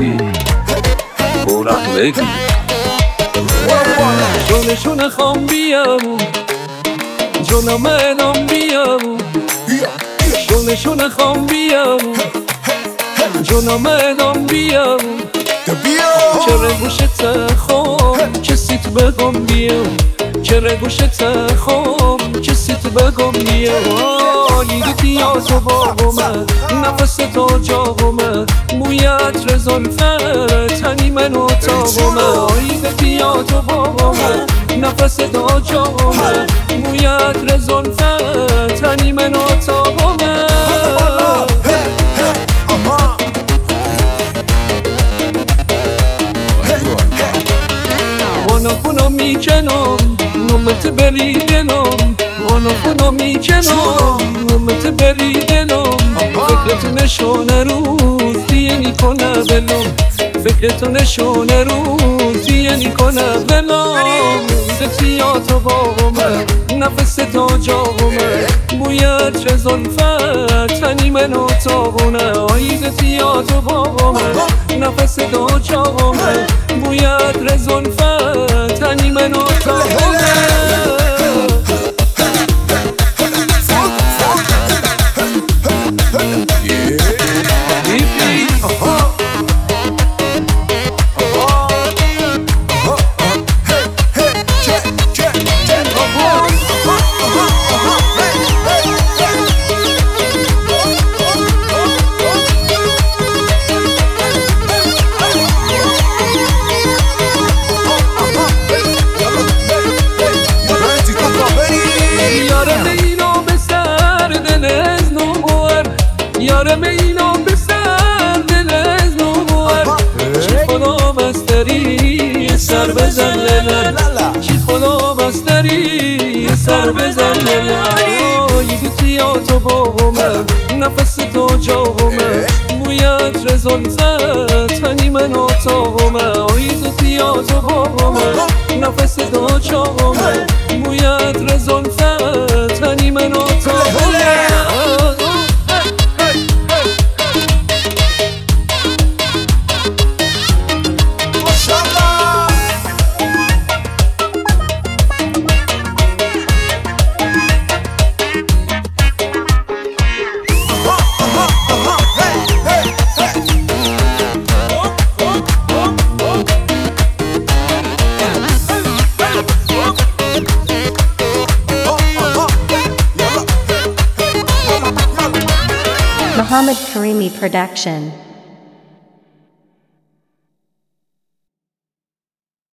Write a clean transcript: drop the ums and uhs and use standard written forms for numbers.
گفتی برم بگو شونه خام بیام جونا منم بیام شونه خام بیام جونا منم بیام چرا گوشت خام کسیت بگم بیام چرا گوشت خام کسیت بگم بیام دیدی یا تو باغم نفس تو جاغم مویت رزلفه تنی منو تاغم دیدی یا تو باغم نفس تو جاغم مویت رزلفه تنی منو تاغم کنم میکنم نومت بریدنم کنم میکنم نومت بریدنم فکرت نشونه روز دیگه نیکنه بلم فکرت نشونه روز دیگه نیکنه بلم زتیات باغمه نفس تا جاغمه بویت رزلفه تنی منو تاغونه زتیات باغمه نفس تا جاغمه بویت رزلفه تنی منو تاغمه یارم اینو به سر دل از نوار چی خدا بستری سر بزن للن چی خدا بستری سر بزن للن یدی تو باغمه نفس تو جاغمه بویت رزلفه تنی منو تاغمه یدی تو باغمه نفس تو جاغمه بویت رزلفه تنی منو تاغمه Muhammad Karimi Production.